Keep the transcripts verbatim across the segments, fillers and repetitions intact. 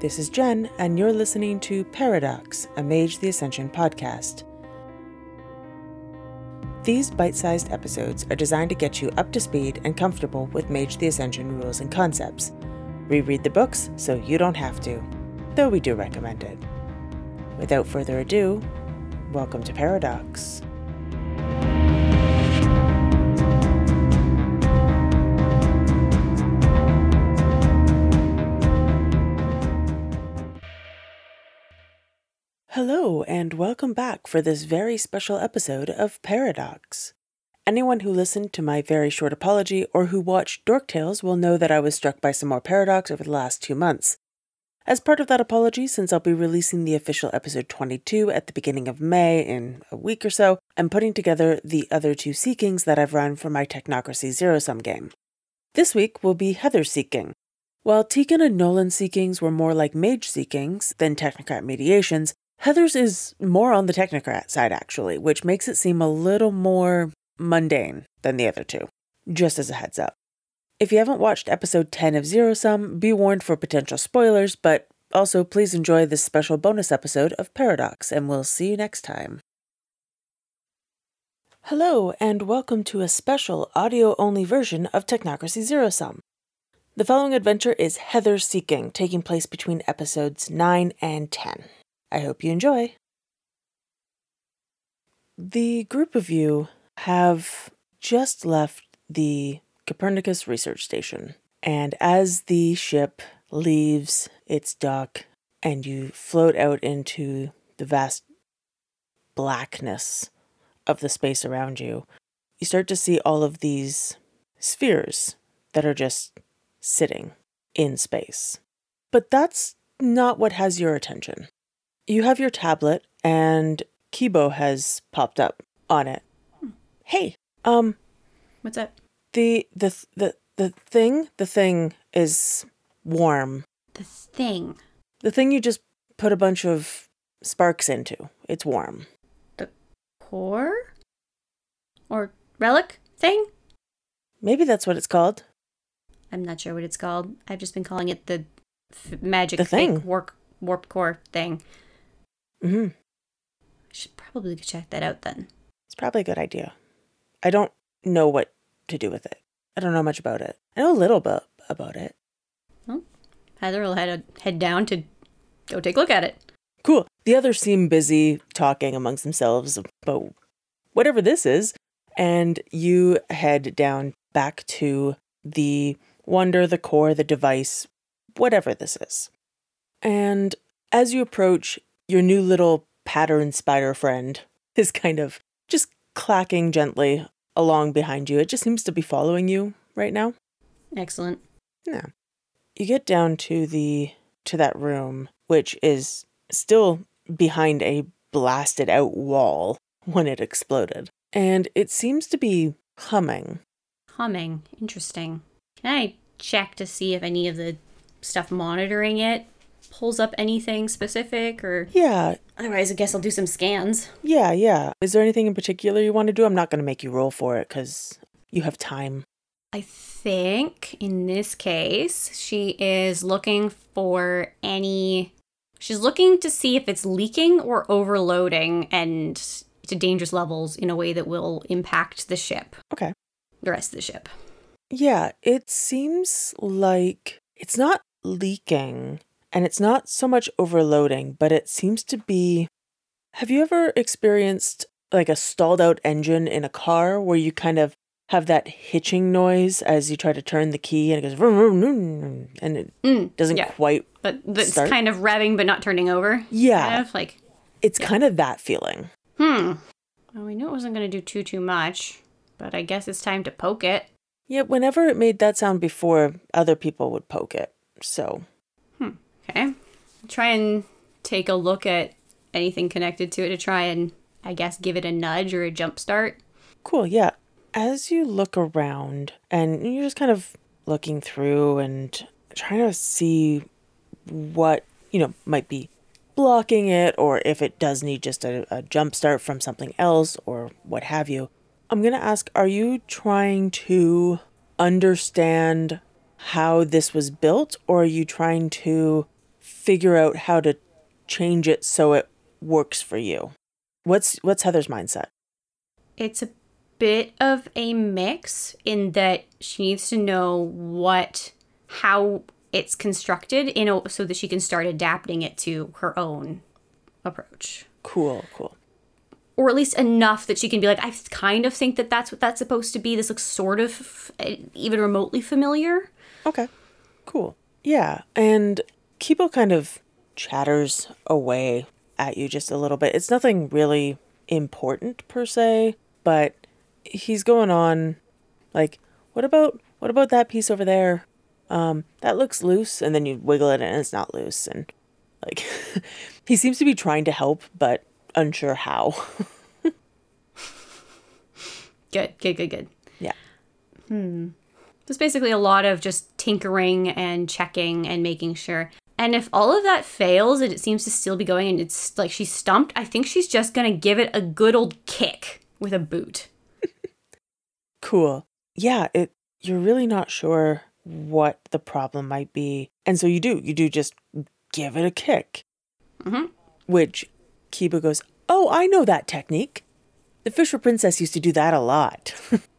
This is Jen, and you're listening to Paradox, a Mage the Ascension podcast. These bite-sized episodes are designed to get you up to speed and comfortable with Mage the Ascension rules and concepts. Reread the books so you don't have to, though we do recommend it. Without further ado, welcome to Paradox. Hello, and welcome back for this very special episode of Paradox. Anyone who listened to my very short apology or who watched Dork Tales will know that I was struck by some more Paradox over the last two months. As part of that apology, since I'll be releasing the official episode twenty-two at the beginning of May in a week or so, I'm putting together the other two Seekings that I've run for my Technocracy Zero-Sum game. This week will be Heather's Seeking. While Tegan and Nolan's Seekings were more like Mage Seekings than Technocrat Mediations, Heather's is more on the Technocrat side, actually, which makes it seem a little more mundane than the other two, just as a heads up. If you haven't watched episode ten of Zero Sum, be warned for potential spoilers, but also please enjoy this special bonus episode of Paradox, and we'll see you next time. Hello, and welcome to a special audio-only version of Technocracy Zero Sum. The following adventure is Heather's Seeking, taking place between episodes nine and ten. I hope you enjoy. The group of you have just left the Copernicus Research Station, and as the ship leaves its dock and you float out into the vast blackness of the space around you, you start to see all of these spheres that are just sitting in space. But that's not what has your attention. You have your tablet, and Kibo has popped up on it. Hmm. Hey, um... What's up? The, the, the, the thing, the thing is warm. The thing? The thing you just put a bunch of sparks into. It's warm. The core? Or relic thing? Maybe that's what it's called. I'm not sure what it's called. I've just been calling it the f- magic the thing. fake warp, warp core thing. Mm-hmm. I should probably check that out then. It's probably a good idea. I don't know what to do with it. I don't know much about it. I know a little bit about it. Well, Heather will head, head down to go take a look at it. Cool. The others seem busy talking amongst themselves about whatever this is, and you head down back to the wonder, the core, the device, whatever this is. And as you approach, your new little pattern spider friend is kind of just clacking gently along behind you. It just seems to be following you right now. Excellent. Yeah. You get down to the to that room, which is still behind a blasted out wall when it exploded. And it seems to be humming. Humming. Interesting. Can I check to see if any of the stuff monitoring it pulls up anything specific, or... Yeah. Otherwise, I guess I'll do some scans. Yeah, yeah. Is there anything in particular you want to do? I'm not going to make you roll for it, because you have time. I think, in this case, she is looking for any... She's looking to see if it's leaking or overloading and to dangerous levels in a way that will impact the ship. Okay. The rest of the ship. Yeah, it seems like it's not leaking... And it's not so much overloading, but it seems to be... Have you ever experienced like a stalled out engine in a car where you kind of have that hitching noise as you try to turn the key and it goes... Vroom, vroom, vroom, and it mm, doesn't yeah. quite But it's start? kind of revving but not turning over? Yeah. Kind of like... It's yeah. kind of that feeling. Hmm. Well, we knew it wasn't going to do too, too much, but I guess it's time to poke it. Yeah, whenever it made that sound before, other people would poke it, so... Okay. Try and take a look at anything connected to it to try and, I guess, give it a nudge or a jump start. Cool, yeah. As you look around and you're just kind of looking through and trying to see what, you know, might be blocking it or if it does need just a, a jump start from something else or what have you, I'm going to ask, are you trying to understand how this was built, or are you trying to figure out how to change it so it works for you. What's what's Heather's mindset? It's a bit of a mix in that she needs to know what, how it's constructed in a, so that she can start adapting it to her own approach. Cool, cool. Or at least enough that she can be like, I kind of think that that's what that's supposed to be. This looks sort of even remotely familiar. Okay, cool. Yeah, and Kipo kind of chatters away at you just a little bit. It's nothing really important per se, but he's going on like, what about what about that piece over there? Um, that looks loose, and then you wiggle it and it's not loose, and like he seems to be trying to help, but unsure how. Good, good, good, good. Yeah. Hmm. There's basically a lot of just tinkering and checking and making sure. And if all of that fails and it seems to still be going and it's like she's stumped, I think she's just going to give it a good old kick with a boot. Cool. Yeah, it you're really not sure what the problem might be. And so you do. You do just give it a kick. Mm-hmm. Which Kiba goes, oh, I know that technique. The Fisher Princess used to do that a lot.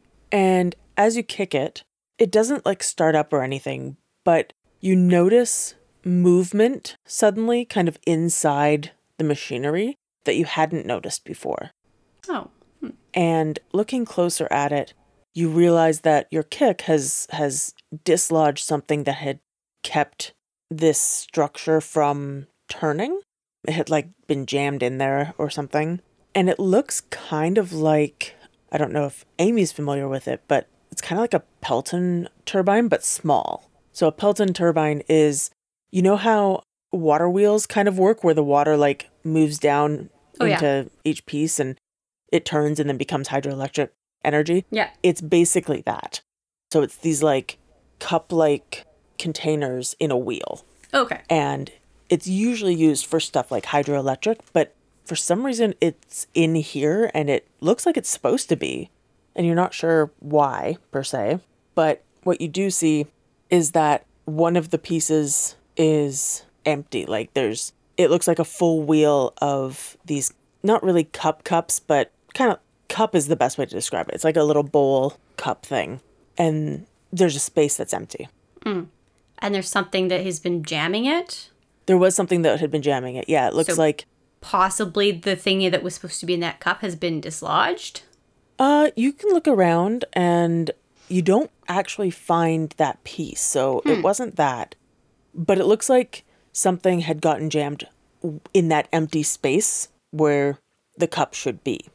And as you kick it, it doesn't like start up or anything, but you notice movement suddenly kind of inside the machinery that you hadn't noticed before. Oh. Hmm. And looking closer at it, you realize that your kick has has dislodged something that had kept this structure from turning. It had like been jammed in there or something. And it looks kind of like, I don't know if Amy's familiar with it, but it's kind of like a Pelton turbine, but small. So a Pelton turbine is, you know how water wheels kind of work, where the water like moves down oh, into yeah. each piece and it turns and then becomes hydroelectric energy? Yeah. It's basically that. So it's these like cup-like containers in a wheel. Okay. And it's usually used for stuff like hydroelectric, but for some reason it's in here and it looks like it's supposed to be. And you're not sure why, per se. But what you do see is that one of the pieces is empty. Like there's, it looks like a full wheel of these, not really cup cups, but kind of, cup is the best way to describe it. It's like a little bowl cup thing. And there's a space that's empty. Mm. And there's something that has been jamming it? There was something that had been jamming it. Yeah, it looks so like... possibly the thingy that was supposed to be in that cup has been dislodged? Uh, you can look around and you don't actually find that piece. So hmm. it wasn't that. But it looks like something had gotten jammed in that empty space where the cup should be.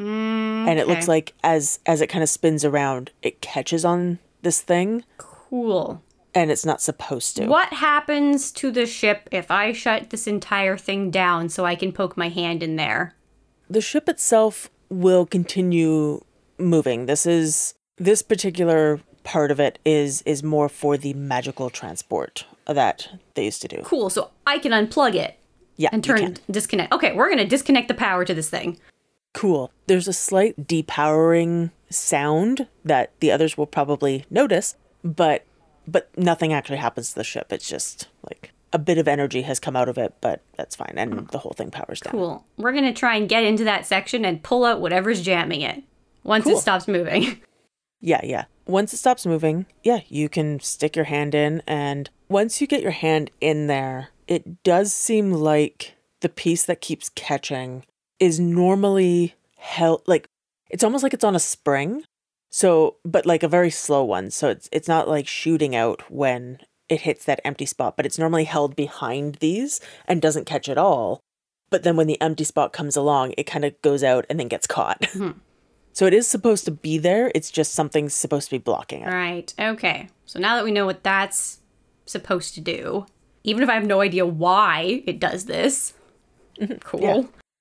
Mm, and it okay. looks like as as it kind of spins around, it catches on this thing. Cool. And it's not supposed to. What happens to the ship if I shut this entire thing down so I can poke my hand in there? The ship itself will continue moving. This is this particular part of it is is more for the magical transport that they used to do. Cool. So I can unplug it. Yeah. And turn disconnect. Okay, we're gonna disconnect the power to this thing. Cool. There's a slight depowering sound that the others will probably notice, but but nothing actually happens to the ship. It's just like a bit of energy has come out of it, but that's fine. And the whole thing powers down. Cool. We're going to try and get into that section and pull out whatever's jamming it once cool. it stops moving. Yeah, yeah. Once it stops moving, yeah, you can stick your hand in. And once you get your hand in there, it does seem like the piece that keeps catching is normally held, like, it's almost like it's on a spring. So, but like a very slow one. So it's it's not like shooting out when it hits that empty spot, but it's normally held behind these and doesn't catch at all. But then when the empty spot comes along, it kind of goes out and then gets caught. Mm-hmm. So it is supposed to be there. It's just something's supposed to be blocking it. Right. Okay. So now that we know what that's supposed to do, even if I have no idea why it does this, cool. Yeah.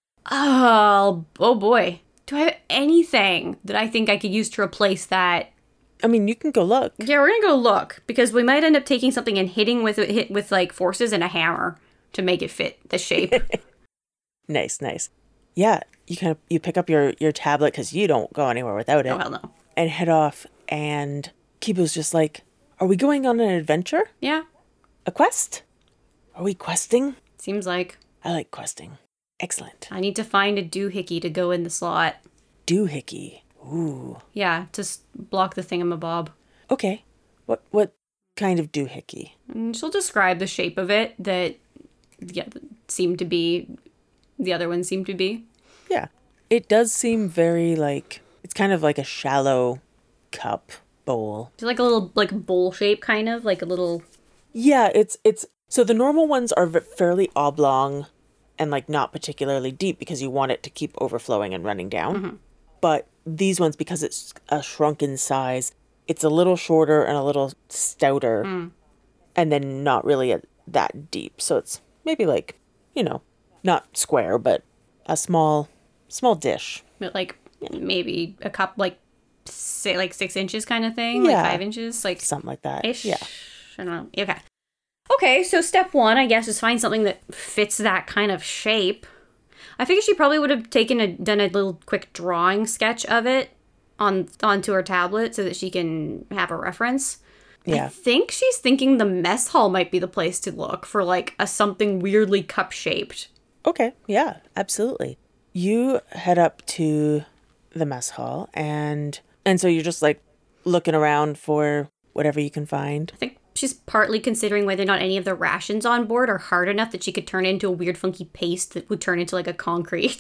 Oh, oh boy. Do I have anything that I think I could use to replace that? I mean, you can go look. Yeah, we're going to go look because we might end up taking something and hitting with hit with like forces and a hammer to make it fit the shape. Nice, nice. Yeah, you kind of you pick up your, your tablet because you don't go anywhere without it. Oh, hell no. And head off. And Kibo's just like, are we going on an adventure? Yeah. A quest? Are we questing? Seems like. I like questing. Excellent. I need to find a doohickey to go in the slot. Doohickey. Ooh. Yeah, to s- block the thingamabob. Okay. What what kind of doohickey? And she'll describe the shape of it that yeah, seemed to be, the other one seemed to be. Yeah. It does seem very like, it's kind of like a shallow cup bowl. It's like a little like bowl shape kind of, like a little... Yeah, it's, it's, so the normal ones are v- fairly oblong and like not particularly deep because you want it to keep overflowing and running down. Mm-hmm. But these ones, because it's a shrunken size, it's a little shorter and a little stouter mm. and then not really a, that deep. So it's maybe like, you know, not square, but a small, small dish. But like yeah. maybe a cup, like say like six inches kind of thing, yeah. like five inches, like something like that. Ish. Yeah. I don't know. Okay. Okay, so step one, I guess, is find something that fits that kind of shape. I figure she probably would have taken a done a little quick drawing sketch of it on onto her tablet so that she can have a reference. Yeah. I think she's thinking the mess hall might be the place to look for like a something weirdly cup shaped. Okay, yeah, absolutely. You head up to the mess hall and and so you're just like looking around for whatever you can find. I think she's partly considering whether or not any of the rations on board are hard enough that she could turn into a weird funky paste that would turn into like a concrete.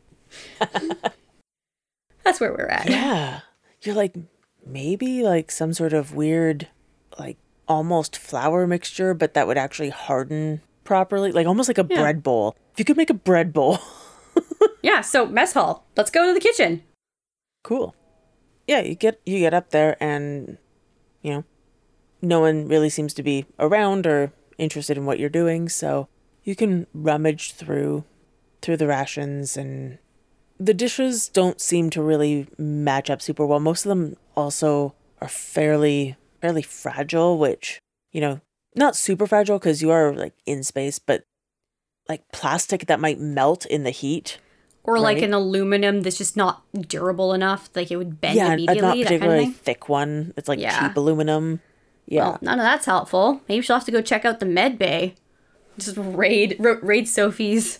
That's where we're at. Yeah. You're like, maybe like some sort of weird, like almost flour mixture, but that would actually harden properly. Like almost like a yeah. bread bowl. If you could make a bread bowl. Yeah, so mess hall. Let's go to the kitchen. Cool. Yeah, you get you get up there and, you know, no one really seems to be around or interested in what you're doing, so you can rummage through through the rations, and the dishes don't seem to really match up super well. Most of them also are fairly fairly fragile, which, you know, not super fragile because you are like in space, but like plastic that might melt in the heat. Or right? like an aluminum that's just not durable enough, like it would bend yeah, immediately. Yeah, not particularly that kind of thing. thick one. It's like yeah. cheap aluminum. Yeah. Well, none of that's helpful. Maybe she'll have to go check out the med bay. Just raid, ra- raid Sophie's.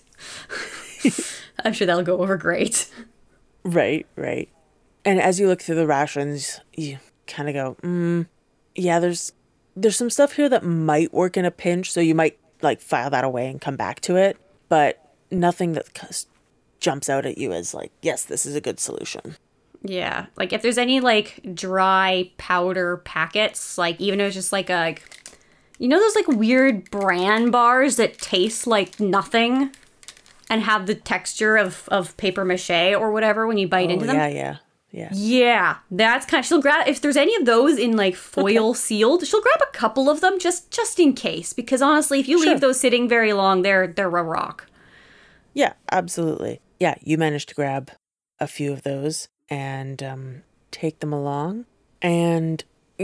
I'm sure that'll go over great. Right, right. And as you look through the rations, you kind of go, mm, yeah, there's there's some stuff here that might work in a pinch, so you might like file that away and come back to it, but nothing that jumps out at you as like, yes, this is a good solution. Yeah, like if there's any like dry powder packets, like even if it's just like a, like, you know those like weird bran bars that taste like nothing and have the texture of, of paper mache or whatever when you bite oh, into them? yeah, yeah, yeah. Yeah, that's kind of, she'll grab, if there's any of those in like foil okay. sealed, she'll grab a couple of them just just in case, because honestly, if you sure. leave those sitting very long, they're they're a rock. Yeah, absolutely. Yeah, you managed to grab a few of those and um, take them along. And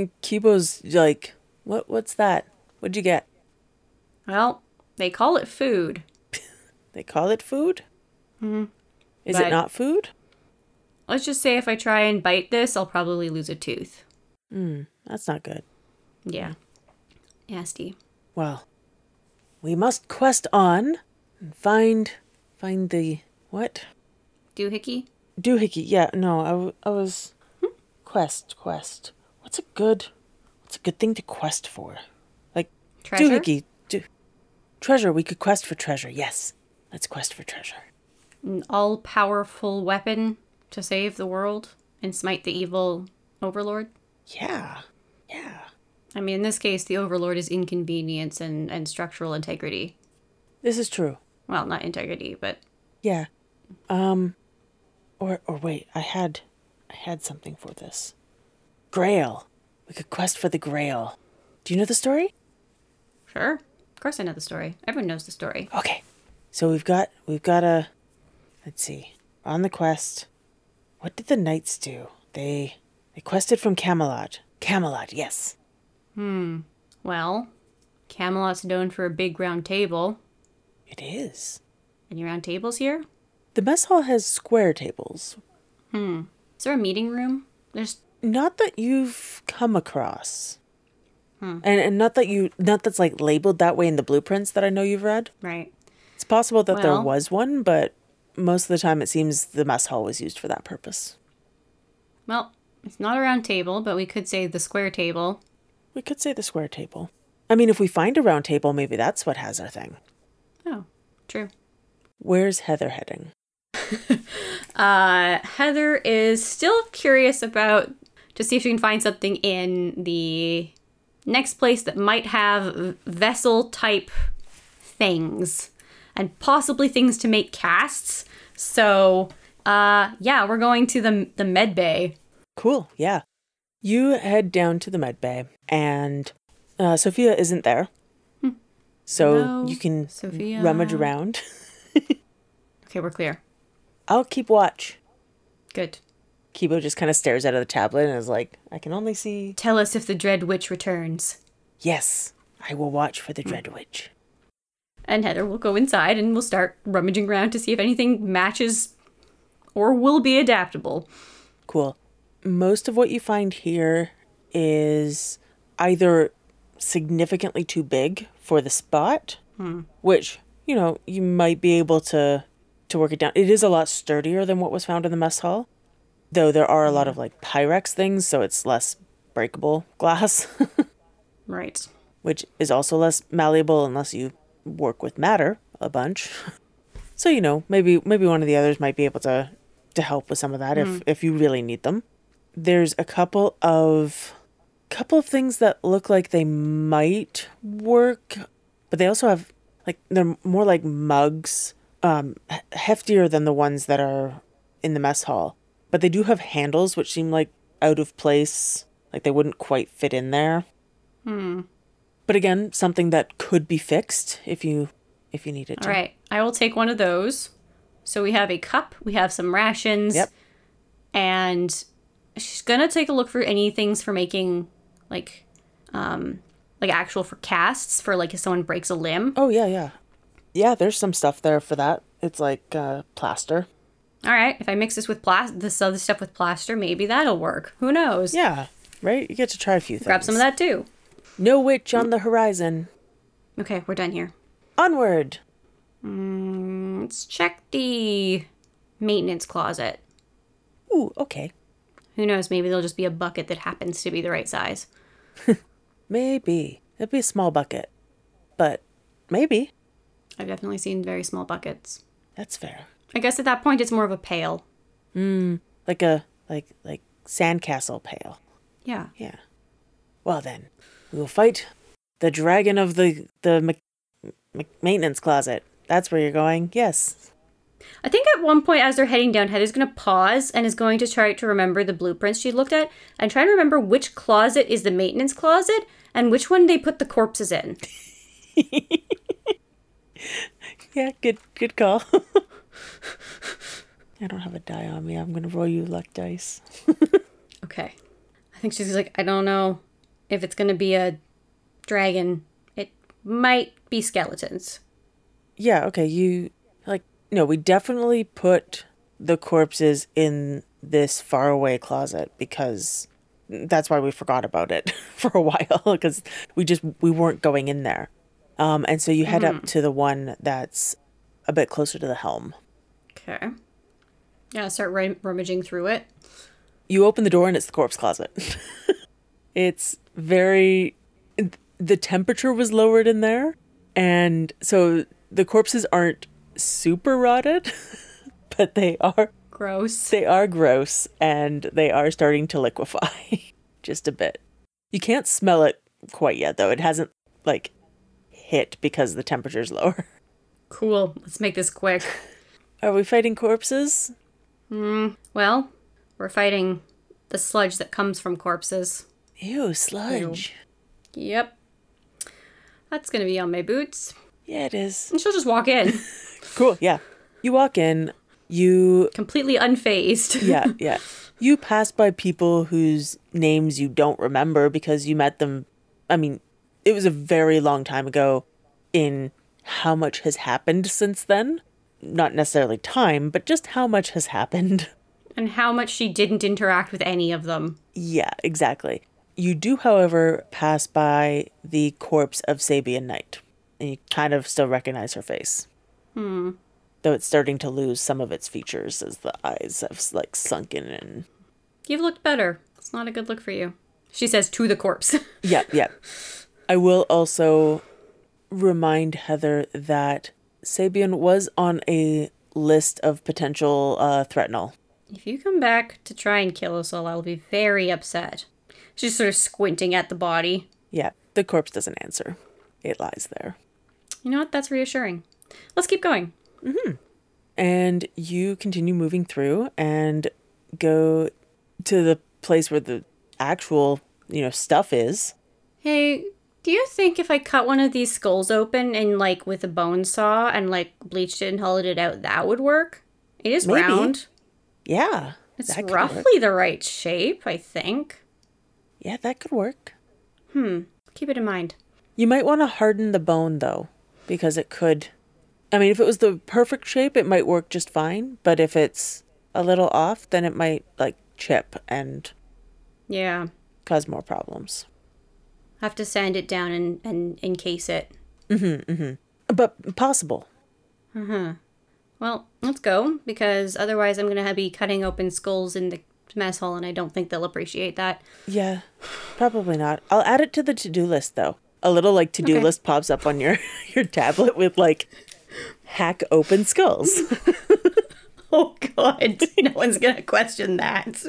Kibo's like, what? What's that? What'd you get? Well, they call it food. They call it food? Mm-hmm. Is but it not food? Let's just say if I try and bite this, I'll probably lose a tooth. Hmm, that's not good. Yeah. Nasty. Well, we must quest on and find, find the, what? Doohickey? Doohickey, yeah, no, I, w- I was, hmm? quest, quest. What's a good, what's a good thing to quest for? Like, treasure? Doohickey, do, treasure, we could quest for treasure, yes. Let's quest for treasure. An all-powerful weapon to save the world and smite the evil overlord? Yeah, yeah. I mean, in this case, the overlord is inconvenience and, and structural integrity. This is true. Well, not integrity, but... Yeah. Um, or, or wait, I had, I had something for this. Grail. We could quest for the Grail. Do you know the story? Sure. Of course I know the story. Everyone knows the story. Okay. So we've got, we've got a, let's see, on the quest. What did the knights do? They, they quested from Camelot. Camelot, yes. Hmm. Well, Camelot's known for a big round table. It is. Any round tables here? The mess hall has square tables. Hmm. Is there a meeting room? There's... Not that you've come across. Hmm. And and not that you not that's like labeled that way in the blueprints that I know you've read. Right. It's possible that Well, there was one, but most of the time it seems the mess hall was used for that purpose. Well, it's not a round table, but we could say the square table. We could say the square table. I mean, if we find a round table, maybe that's what has our thing. Oh, true. Where's Heather heading? uh, Heather is still curious about to see if she can find something in the next place that might have vessel type things and possibly things to make casts. So, uh, yeah, we're going to the the med bay. Cool. Yeah. You head down to the med bay and uh, Sophia isn't there. Hmm. So no, you can Sophia. rummage around. Okay, we're clear. I'll keep watch. Good. Kibo just kind of stares out of the tablet and is like, I can only see... Tell us if the Dread Witch returns. Yes, I will watch for the Dread Witch. And Heather will go inside and we'll start rummaging around to see if anything matches or will be adaptable. Cool. Most of what you find here is either significantly too big for the spot, hmm. which, you know, you might be able to, to work it down. It is a lot sturdier than what was found in the mess hall, though there are a lot of, like, Pyrex things, so it's less breakable glass. Right. Which is also less malleable unless you work with matter a bunch. So, you know, maybe maybe one of the others might be able to, to help with some of that mm. if, if you really need them. There's a couple of couple of things that look like they might work, but they also have, like, they're more like mugs, um, heftier than the ones that are in the mess hall. But they do have handles which seem like out of place, like they wouldn't quite fit in there. Hmm. But again, something that could be fixed if you if you needed to. All right, I will take one of those. So we have a cup, we have some rations, yep. And she's gonna take a look for any things for making, like, um, like actual for casts for like if someone breaks a limb. Oh yeah, yeah, yeah. There's some stuff there for that. It's like uh, plaster. All right, if I mix this with plas- this other stuff with plaster, maybe that'll work. Who knows? Yeah, right. You get to try a few things. Grab some of that too. No witch on the horizon. Okay, we're done here. Onward. Mm, let's check the maintenance closet. Ooh, okay. Who knows? Maybe there'll just be a bucket that happens to be the right size. Maybe. It'd be a small bucket. But maybe. I've definitely seen very small buckets. That's fair. I guess at that point it's more of a pail. Mm, like a, like, like sandcastle pail. Yeah. Yeah. Well then, we will fight the dragon of the, the ma- ma- maintenance closet. That's where you're going? Yes. I think at one point as they're heading down, Heather's going to pause and is going to try to remember the blueprints she looked at and try to remember which closet is the maintenance closet and which one they put the corpses in. Yeah, good good call. I don't have a die on me. I'm going to roll you luck dice. Okay. I think she's like, I don't know if it's going to be a dragon. It might be skeletons. Yeah, okay. You, like, no, we definitely put the corpses in this faraway closet because that's why we forgot about it for a while because we just, we weren't going in there. Um, and so you head mm-hmm. up to the one that's a bit closer to the helm. Okay. Yeah, start rum- rummaging through it. You open the door and it's the corpse closet. It's very... The temperature was lowered in there. And so the corpses aren't super rotted, but they are... Gross. They are gross and they are starting to liquefy just a bit. You can't smell it quite yet, though. It hasn't, like, hit because the temperature's lower. Cool. Let's make this quick. Are we fighting corpses? Mm, well, we're fighting the sludge that comes from corpses. Ew, sludge. Ew. Yep. That's going to be on my boots. Yeah, it is. And she'll just walk in. Cool, yeah. You walk in, you... Completely unfazed. yeah, yeah. You pass by people whose names you don't remember because you met them... I mean, it was a very long time ago in how much has happened since then. Not necessarily time, but just how much has happened. And how much she didn't interact with any of them. Yeah, exactly. You do, however, pass by the corpse of Sabian Knight, and you kind of still recognize her face. Hmm. Though it's starting to lose some of its features as the eyes have, like, sunken in. You've looked better. It's not a good look for you. She says to the corpse. Yep, yep. I will also remind Heather that Sabian was on a list of potential uh, threatenal. If you come back to try and kill us all, I'll be very upset. She's sort of squinting at the body. Yeah, the corpse doesn't answer. It lies there. You know what? That's reassuring. Let's keep going. Mm-hmm. And you continue moving through and go to the place where the actual, you know, stuff is. Hey, do you think if I cut one of these skulls open and, like, with a bone saw and, like, bleached it and hollowed it out, that would work? It is Maybe. round. Yeah. It's roughly the right shape, I think. Yeah, that could work. Hmm. Keep it in mind. You might want to harden the bone, though, because it could... I mean, if it was the perfect shape, it might work just fine. But if it's a little off, then it might, like, chip and... Yeah. Cause more problems. Have to sand it down and, and encase it. Mm-hmm, mm-hmm. But possible. Uh-huh. Well, let's go, because otherwise I'm going to be cutting open skulls in the mess hall, and I don't think they'll appreciate that. Yeah, probably not. I'll add it to the to-do list, though. A little, like, to-do Okay. list pops up on your, your tablet with, like, hack open skulls. Oh, God. No one's going to question that.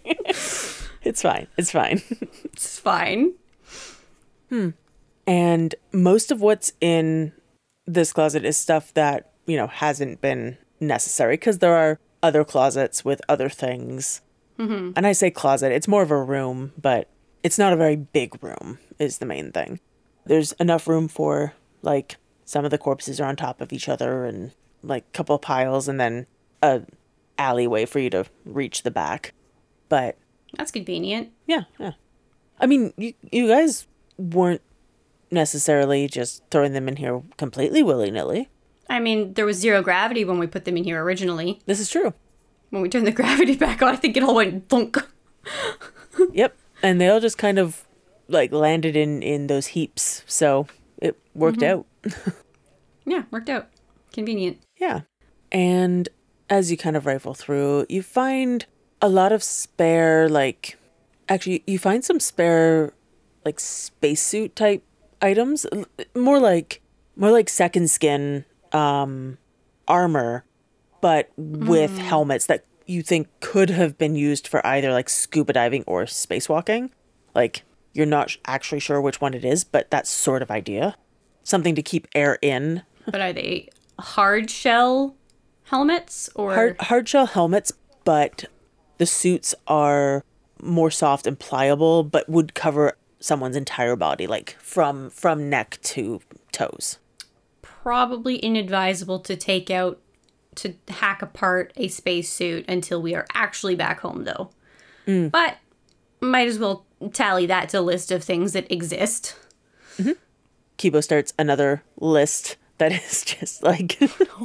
It's fine. It's fine. It's fine. Hmm. And most of what's in this closet is stuff that, you know, hasn't been necessary, because there are other closets with other things. Mm-hmm. And I say closet, it's more of a room, but it's not a very big room is the main thing. There's enough room for, like, some of the corpses are on top of each other and, like, a couple of piles and then a alleyway for you to reach the back. But That's convenient. yeah, yeah. I mean, you, you guys weren't necessarily just throwing them in here completely willy-nilly. I mean, there was zero gravity when we put them in here originally. This is true. When we turned the gravity back on, I think it all went thunk. Yep. And they all just kind of, like, landed in, in those heaps. So it worked Mm-hmm. out. Yeah, worked out. Convenient. Yeah. And as you kind of rifle through, you find a lot of spare, like, actually, you find some spare, like, spacesuit type items. More like, more like second skin um, armor, but with Mm. helmets that you think could have been used for either, like, scuba diving or spacewalking. Like, you're not sh- actually sure which one it is, but that sort of idea. Something to keep air in. But are they hard shell helmets or Hard, hard shell helmets, but the suits are more soft and pliable, but would cover someone's entire body, like from from neck to toes. probably inadvisable to take out to hack apart a spacesuit until we are actually back home, though. Mm. But might as well tally that to a list of things that exist. Mm-hmm. Kibo starts another list that is just like...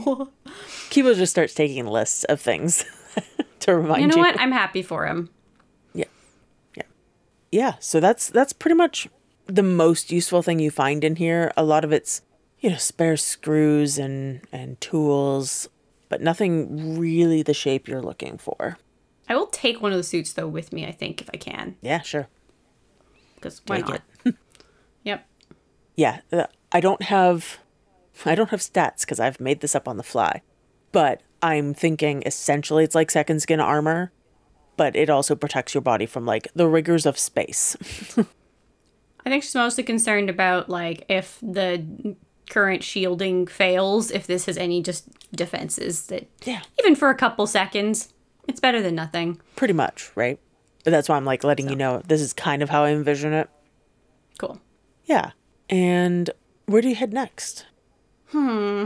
Kibo just starts taking lists of things to remind you. You know what? I'm happy for him. Yeah. Yeah. Yeah, so that's that's pretty much the most useful thing you find in here. A lot of it's, you know, spare screws and, and tools, but nothing really the shape you're looking for. I will take one of the suits, though, with me, I think, if I can. Yeah, sure. Because why Take not? it. Yep. Yeah, uh, I don't have I don't have stats because I've made this up on the fly. But I'm thinking essentially it's like second skin armor, but it also protects your body from, like, the rigors of space. I think she's mostly concerned about, like, if the current shielding fails, if this has any just defenses that, Yeah. even for a couple seconds, it's better than nothing. Pretty much, right? But that's why I'm, like, letting you know this is kind of how I envision it. Cool. Yeah. And where do you head next? Hmm.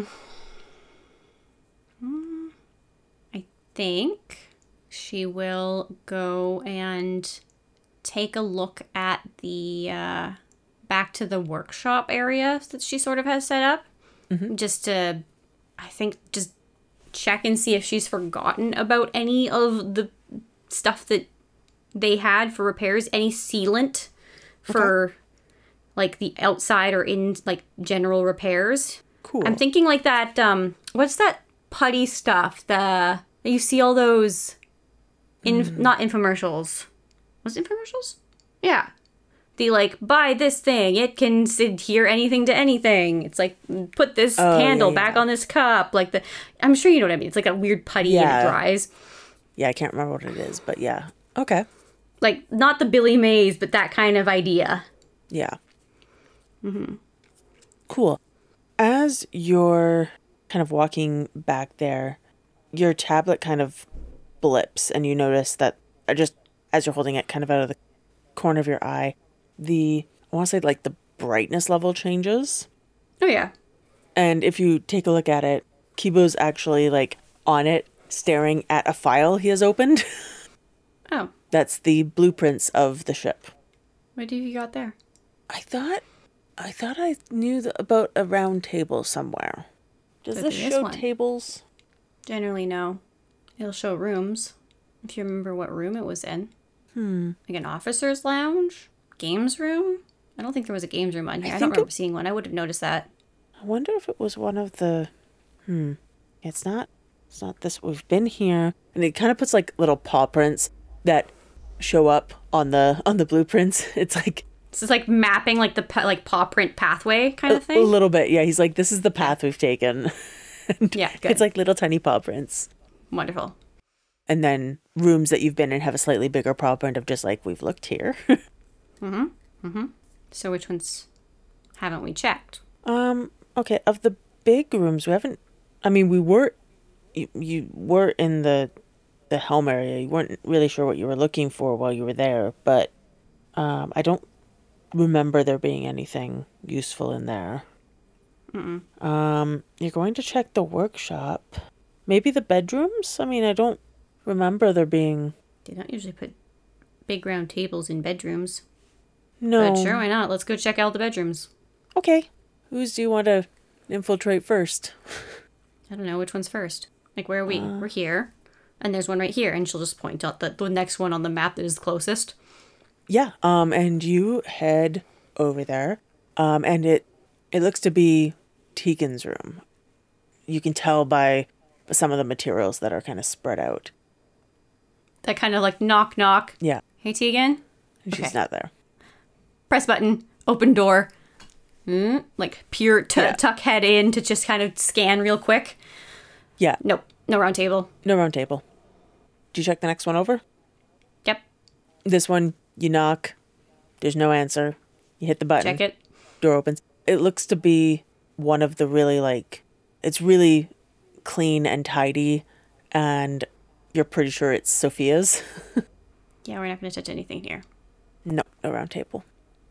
Hmm. I think she will go and take a look at the uh, back to the workshop area that she sort of has set up. Mm-hmm. Just to, I think, just check and see if she's forgotten about any of the stuff that they had for repairs, any sealant for okay. like the outside or in like general repairs. Cool. I'm thinking like that, um, what's that putty stuff? The, you see all those, in mm. not infomercials. Was it infomercials? Yeah. The like, buy this thing, it can adhere anything to anything. It's like, put this oh, handle yeah, back yeah. on this cup. Like the, I'm sure you know what I mean. It's like a weird putty yeah. and it dries. Yeah, I can't remember what it is, but yeah. Okay. Like, not the Billy Mays, but that kind of idea. Yeah. Mm-hmm. Cool. As you're kind of walking back there, your tablet kind of blips, and you notice that just as you're holding it kind of out of the corner of your eye, the, I want to say like the brightness level changes. Oh, yeah. And if you take a look at it, Kibo's actually like on it, staring at a file he has opened. Oh. That's the blueprints of the ship. What have you got there? I thought, I thought I knew the, about a round table somewhere. Does this show tables? Generally, no. It'll show rooms. If you remember what room it was in. Hmm. Like an officer's lounge? Games room? I don't think there was a games room on here. I, I don't remember it, seeing one. I would have noticed that. I wonder if it was one of the... Hmm. It's not... It's not this. We've been here. And it kind of puts like little paw prints that show up on the on the blueprints. It's like... This is like mapping like the pa- like paw print pathway kind a, of thing? A little bit, yeah. He's like, this is the path we've taken. Yeah, good. It's like little tiny paw prints. Wonderful. And then rooms that you've been in have a slightly bigger paw print of just like, we've looked here. Mm-hmm. Mm-hmm. So which ones haven't we checked? Um, okay, of the big rooms, we haven't... I mean, we were... You, you were in the the helm area. You weren't really sure what you were looking for while you were there, but um, I don't remember there being anything useful in there. Mm-mm. Um, you're going to check the workshop. Maybe the bedrooms? I mean, I don't remember there being... They don't usually put big round tables in bedrooms. No. But sure, why not? Let's go check out the bedrooms. Okay. Whose do you want to infiltrate first? I don't know. Which one's first? Like, where are we? Uh, We're here. And there's one right here. And she'll just point out the, the next one on the map that is closest. Yeah. Um, and you head over there. Um, and it it looks to be Tegan's room. You can tell by some of the materials that are kind of spread out. That kind of like knock, knock. Yeah. Hey, Tegan? And she's okay. not there. Press button. Open door. Mm, like pure t- yeah. tuck head in to just kind of scan real quick. Yeah. Nope. No round table. No round table. Do you check the next one over? Yep. This one, you knock. There's no answer. You hit the button. Check it. Door opens. It looks to be one of the really like, it's really clean and tidy, and you're pretty sure it's Sophia's. Yeah, we're not going to touch anything here. No, no round table.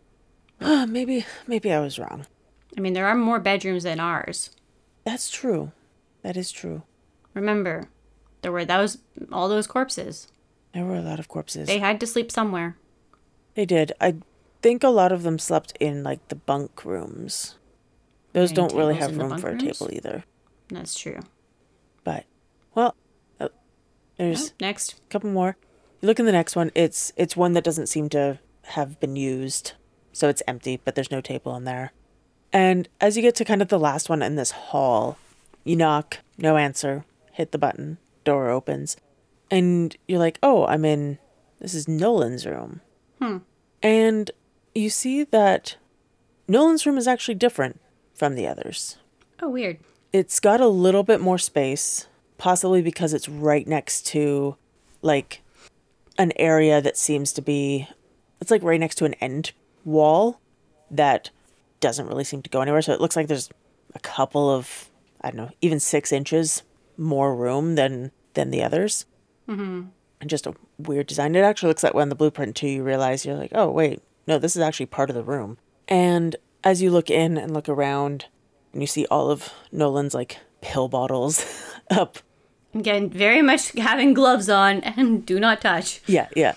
Uh, maybe, maybe I was wrong. I mean, there are more bedrooms than ours. That's true. That is true. Remember, there were those all those corpses. There were a lot of corpses. They had to sleep somewhere. They did. I think a lot of them slept in like the bunk rooms. Those don't really have room for a table either. That's true. But, well, uh, there's oh, next. a couple more. You look in the next one. It's it's one that doesn't seem to have been used. So it's empty, but there's no table in there. And as you get to kind of the last one in this hall, you knock, no answer, hit the button, door opens. And you're like, oh, I'm in, this is Nolan's room. Hmm. And you see that Nolan's room is actually different from the others. Oh, weird. It's got a little bit more space, possibly because it's right next to, like, an area that seems to be, it's like right next to an end wall that doesn't really seem to go anywhere. So it looks like there's a couple of, I don't know, even six inches more room than, than the others. Mm-hmm. And just a weird design. It actually looks like when the blueprint too, you realize you're like, oh, wait, no, this is actually part of the room. And as you look in and look around and you see all of Nolan's like pill bottles up. Again, very much having gloves on and do not touch. Yeah, yeah.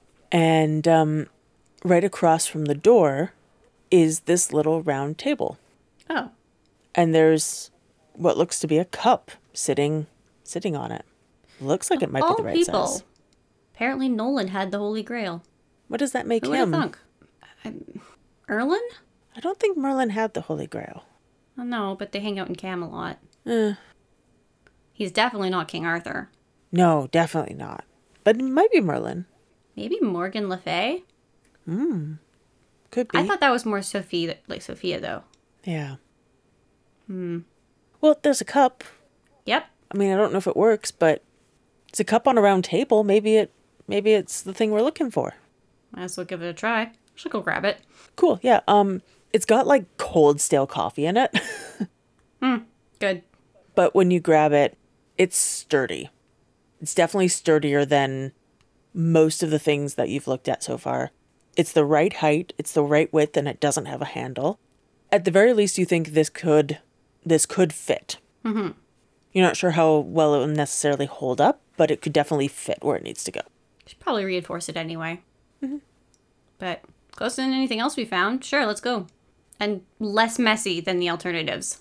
And um, right across from the door is this little round table. Oh. And there's what looks to be a cup sitting sitting on it. Looks like it might All be the right people. size. Apparently Nolan had the Holy Grail. What does that make Who him? would have thunk? Merlin? I don't think Merlin had the Holy Grail. Oh, no, but they hang out in Camelot. Eh. He's definitely not King Arthur. No, definitely not. But it might be Merlin. Maybe Morgan Le Fay? Hmm. Could be. I thought that was more Sophia, like Sophia, though. Yeah. Hmm. Well, there's a cup. Yep. I mean, I don't know if it works, but it's a cup on a round table. Maybe it, maybe it's the thing we're looking for. Might as well give it a try. Should go grab it. Cool. Yeah. Um, it's got like cold stale coffee in it. Hmm. Good. But when you grab it, it's sturdy. It's definitely sturdier than most of the things that you've looked at so far. It's the right height, it's the right width, and it doesn't have a handle. At the very least, you think this could, this could fit. Mm-hmm. You're not sure how well it will necessarily hold up, but it could definitely fit where it needs to go. Should probably reinforce it anyway. Mm-hmm. But closer than anything else we found. Sure, let's go. And less messy than the alternatives.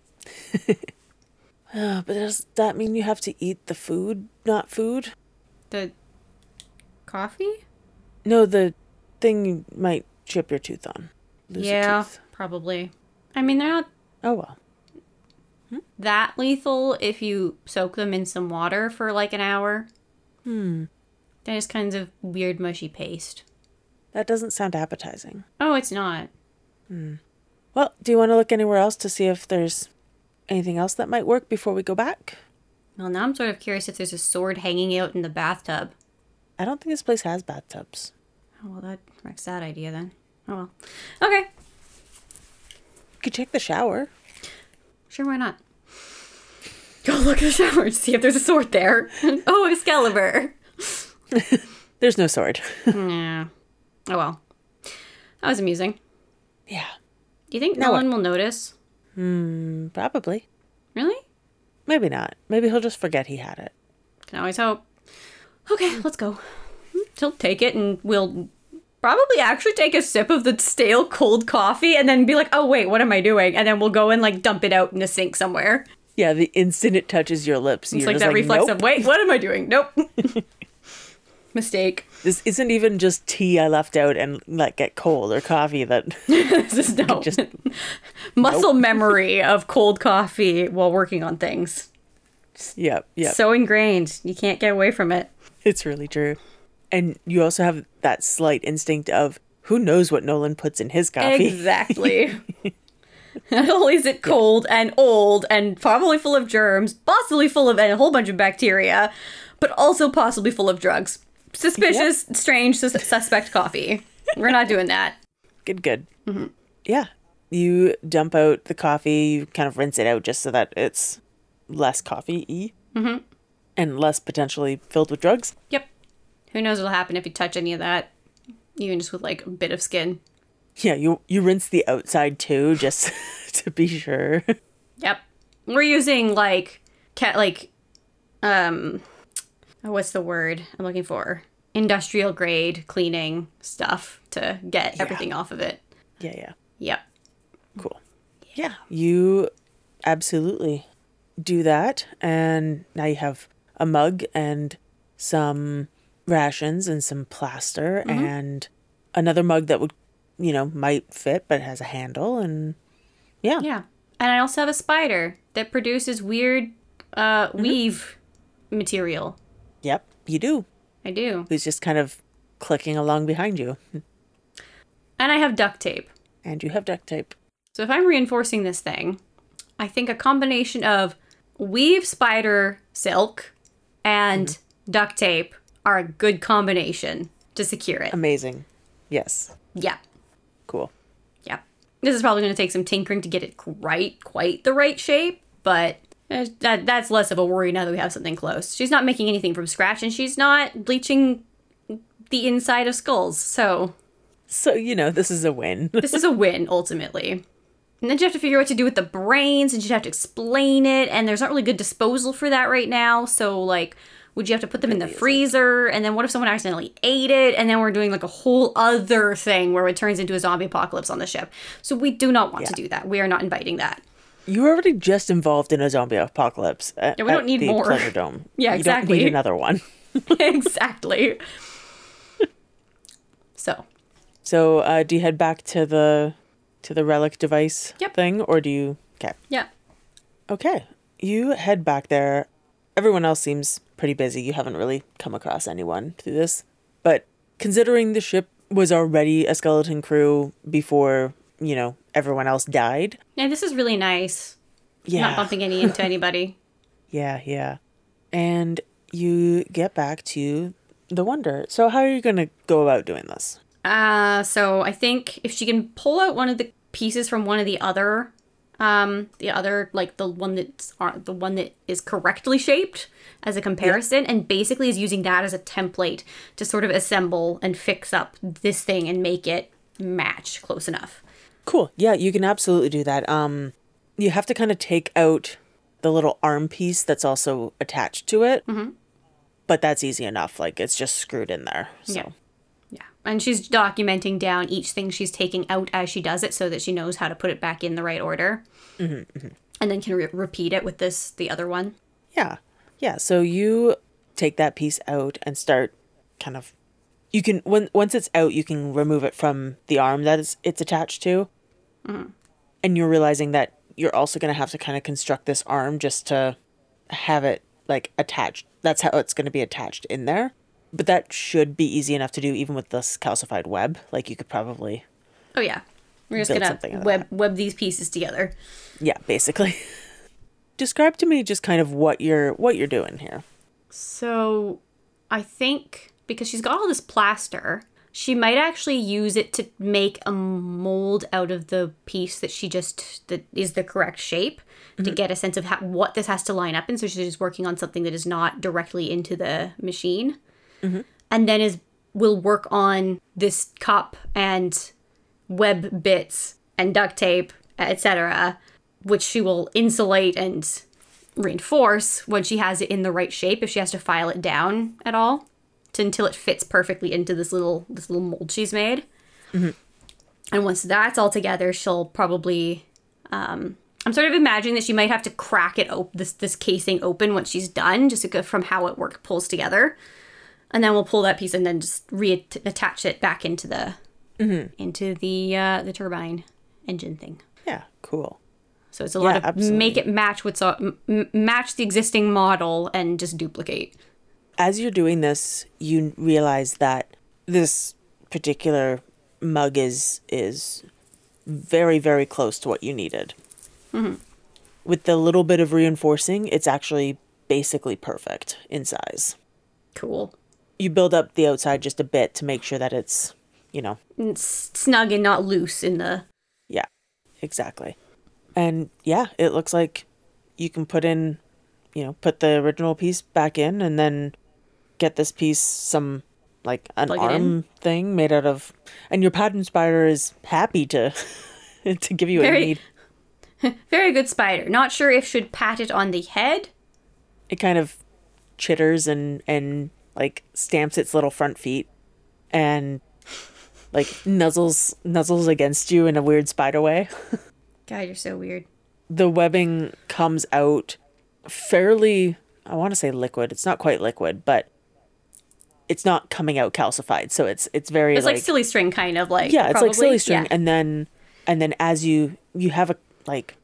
Uh, but does that mean you have to eat the food, not food? The coffee? No, the thing you might chip your tooth on. Lose your Yeah, tooth. probably. I mean, they're not Oh, well. that lethal if you soak them in some water for like an hour. Hmm. They're just kinds of weird, mushy paste. That doesn't sound appetizing. Oh, it's not. Hmm. Well, do you want to look anywhere else to see if there's anything else that might work before we go back? Well, now I'm sort of curious if there's a sword hanging out in the bathtub. I don't think this place has bathtubs. Oh, well, that wrecks that idea then. Oh, well. Okay. You could check the shower. Sure, why not? Go look in the shower to see if there's a sword there. Oh, Excalibur. There's no sword. Yeah. Oh, well. That was amusing. Yeah. Do you think Now no what? one will notice? Hmm, probably. Really? Maybe not. Maybe he'll just forget he had it. Can always hope. Okay, let's go. He'll take it and we'll probably actually take a sip of the stale cold coffee and then be like, oh, wait, what am I doing? And then we'll go and like dump it out in a sink somewhere. Yeah, the instant it touches your lips, It's you're like just that like, reflex nope. of, wait, what am I doing? Nope. Mistake. This isn't even just tea I left out and let get cold or coffee that This is no just muscle memory of cold coffee while working on things. Yep, yep. So ingrained. You can't get away from it. It's really true. And you also have that slight instinct of who knows what Nolan puts in his coffee. Exactly. Not only is it cold and old and probably full of germs, possibly full of and a whole bunch of bacteria, but also possibly full of drugs. Suspicious, yep. Strange, sus- suspect coffee. We're not doing that. Good, good. Mm-hmm. Yeah. You dump out the coffee, you kind of rinse it out just so that it's less coffee-y. Mm-hmm. And less potentially filled with drugs. Yep. Who knows what'll happen if you touch any of that, even just with like a bit of skin. Yeah, you you rinse the outside too, just to be sure. Yep. We're using like cat like um what's the word I'm looking for? Industrial grade cleaning stuff to get Yeah. everything off of it. Yeah, yeah. Yep. Cool. Yeah, you absolutely do that. And now you have a mug and some rations and some plaster Mm-hmm. and another mug that would, you know, might fit but has a handle. And yeah. Yeah. And I also have a spider that produces weird uh, weave mm-hmm. material. Yep, you do. I do. Who's just kind of clicking along behind you. And I have duct tape. And you have duct tape. So if I'm reinforcing this thing, I think a combination of weave spider silk and mm-hmm. duct tape are a good combination to secure it. Amazing. Yes. Yeah. Cool. Yeah. This is probably going to take some tinkering to get it right, quite the right shape, but that that's less of a worry now that we have something close. She's not making anything from scratch, and she's not bleaching the inside of skulls, so... So, you know, this is a win. This is a win, ultimately. And then you have to figure out what to do with the brains, and you'd have to explain it, and there's not really good disposal for that right now, so, like, would you have to put them in the freezer, and then what if someone accidentally ate it, and then we're doing, like, a whole other thing where it turns into a zombie apocalypse on the ship. So we do not want yeah. to do that. We are not inviting that. You were already just involved in a zombie apocalypse at, yeah, we don't at need the more. Pleasure Dome. Yeah, you exactly. You don't need another one. Exactly. So, So, uh, do you head back to the to the relic device Yep. thing, or do you? Okay. Yeah. Okay. You head back there. Everyone else seems pretty busy. You haven't really come across anyone through this, but considering the ship was already a skeleton crew before, you know, everyone else died. Yeah, this is really nice. Yeah. Not bumping any into anybody. Yeah, yeah. And you get back to the Wonder. So how are you going to go about doing this? Uh, so I think if she can pull out one of the pieces from one of the other, um, the other, like the one that's uh, the one that is correctly shaped as a comparison, yeah. and basically is using that as a template to sort of assemble and fix up this thing and make it match close enough. Cool. Yeah, you can absolutely do that. Um, you have to kind of take out the little arm piece that's also attached to it. Mm-hmm. But that's easy enough. Like, it's just screwed in there. So. Yeah. Yeah. And she's documenting down each thing she's taking out as she does it so that she knows how to put it back in the right order. Mm-hmm, mm-hmm. And then can re- repeat it with this, the other one. Yeah. Yeah. So you take that piece out and start kind of, you can, when once it's out, you can remove it from the arm that is, it's attached to. Mm-hmm. And you're realizing that you're also going to have to kind of construct this arm just to have it like attached. That's how it's going to be attached in there. But that should be easy enough to do even with this calcified web. Like you could probably. Oh, yeah. We're just going to web, web these pieces together. Yeah, basically. Describe to me just kind of what you're what you're doing here. So I think because she's got all this plaster, she might actually use it to make a mold out of the piece that she just, that is the correct shape, mm-hmm. to get a sense of how, what this has to line up in. So she's just working on something that is not directly into the machine. Mm-hmm. And then is will work on this cup and web bits and duct tape, et cetera, which she will insulate and reinforce when she has it in the right shape, if she has to file it down at all. To, until it fits perfectly into this little this little mold she's made. Mm-hmm. And once that's all together, she'll probably... Um, I'm sort of imagining that she might have to crack it op- this this casing open once she's done, just to go from how it work pulls together. And then we'll pull that piece and then just reattach it back into the mm-hmm. into the uh, the turbine engine thing. Yeah, cool. So it's a yeah, lot of absolutely. Make it match what's uh, m- match the existing model and just duplicate. As you're doing this, you realize that this particular mug is is very, very close to what you needed. Mm-hmm. With the little bit of reinforcing, it's actually basically perfect in size. Cool. You build up the outside just a bit to make sure that it's, you know... It's snug and not loose in the... Yeah, exactly. And yeah, it looks like you can put in, you know, put the original piece back in and then... get this piece some like an Plug arm thing made out of, and your pattern spider is happy to to give you what very, you need. Very good spider. Not sure if should pat it on the head. It kind of chitters and and like stamps its little front feet and like nuzzles nuzzles against you in a weird spider way. God, you're so weird. The webbing comes out fairly, I want to say liquid. It's not quite liquid, but it's not coming out calcified, so it's it's very it's like, like silly string kind of like yeah it's probably. like silly string, yeah. and then and then as you you have a like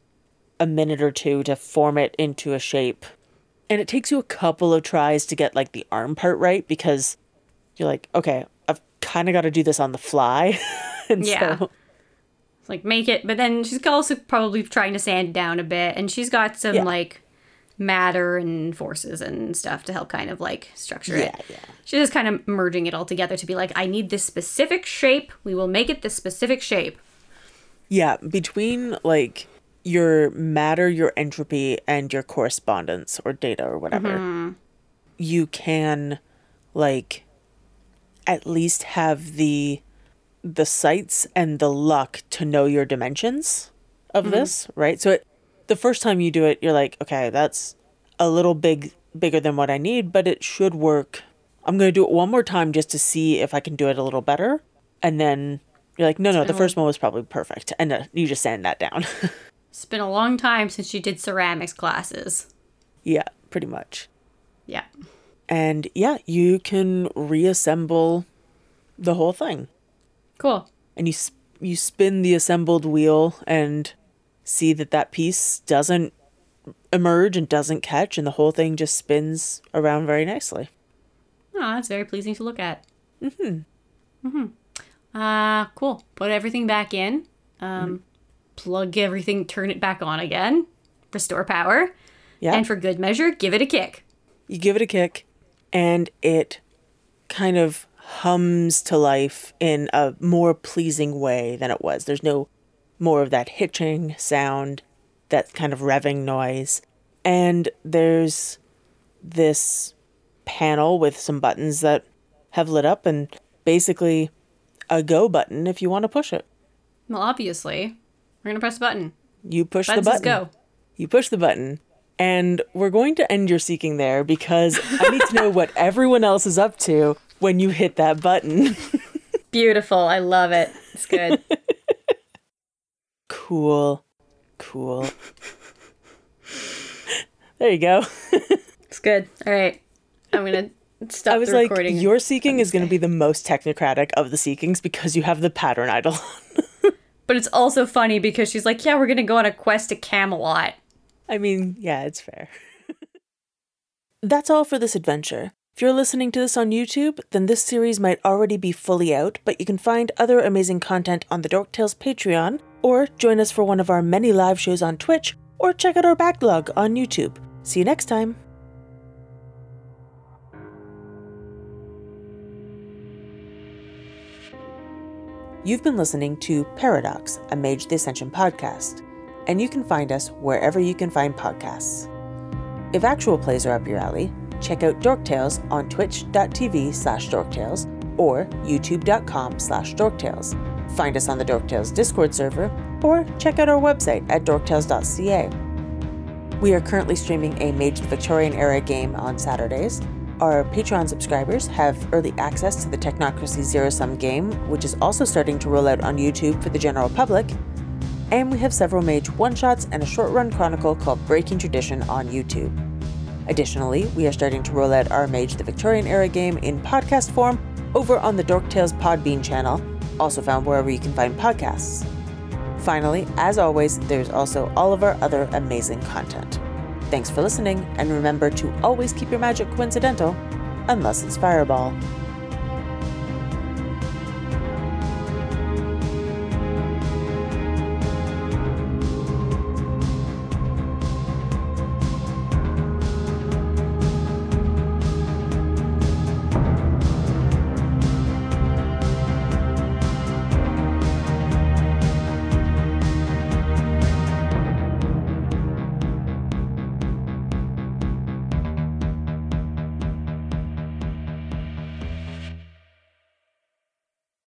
a minute or two to form it into a shape, and it takes you a couple of tries to get like the arm part right, because you're like, okay, I've kind of got to do this on the fly. and yeah so it's like make it, but then she's also probably trying to sand it down a bit, and she's got some yeah. like matter and forces and stuff to help kind of like structure yeah, it. Yeah. She's just kind of merging it all together to be like, I need this specific shape. We will make it this specific shape. Yeah, between like your matter, your entropy, and your correspondence or data or whatever, mm-hmm. you can like at least have the the sights and the luck to know your dimensions of mm-hmm. this, right? So it the first time you do it, you're like, okay, that's a little big, bigger than what I need, but it should work. I'm going to do it one more time just to see if I can do it a little better. And then you're like, no, no, the first one was probably perfect. And uh, you just sand that down. It's been a long time since you did ceramics classes. Yeah, pretty much. Yeah. And yeah, you can reassemble the whole thing. Cool. And you sp- you spin the assembled wheel and see that that piece doesn't emerge and doesn't catch, and the whole thing just spins around very nicely. Oh, that's very pleasing to look at. Mm-hmm. Mm-hmm. Uh, cool. Put everything back in. Um, mm-hmm. Plug everything, turn it back on again. Restore power. Yeah. And for good measure, give it a kick. You give it a kick, and it kind of hums to life in a more pleasing way than it was. There's no more of that hitching sound, that kind of revving noise. And there's this panel with some buttons that have lit up, and basically a go button if you want to push it. Well, obviously, we're going to press the button. You push Button the button. Says go. You push the button. And we're going to end your seeking there because I need to know what everyone else is up to when you hit that button. Beautiful. I love it. It's good. Cool. Cool. There you go. It's good. All right. I'm going to stop I was the like, recording. your seeking is going to be the most technocratic of the seekings because you have the pattern idol. But it's also funny because she's like, yeah, we're going to go on a quest to Camelot. I mean, yeah, it's fair. That's all for this adventure. If you're listening to this on YouTube, then this series might already be fully out, but you can find other amazing content on the Dork Tales Patreon, or join us for one of our many live shows on Twitch, or check out our backlog on YouTube. See you next time. You've been listening to Paradox, a Mage the Ascension podcast, and you can find us wherever you can find podcasts. If actual plays are up your alley, check out Dork Tales on twitch.tv slash dorktales or youtube.com slash dorktales. Find us on the Dork Tales Discord server, or check out our website at dorktales dot c a. We are currently streaming a Mage the Victorian era game on Saturdays. Our Patreon subscribers have early access to the Technocracy Zero Sum game, which is also starting to roll out on YouTube for the general public. And we have several Mage one-shots and a short-run chronicle called Breaking Tradition on YouTube. Additionally, we are starting to roll out our Mage the Victorian era game in podcast form over on the Dork Tales Podbean channel, also found wherever you can find podcasts. Finally, as always, there's also all of our other amazing content. Thanks for listening, and remember to always keep your magic coincidental, unless it's Fireball.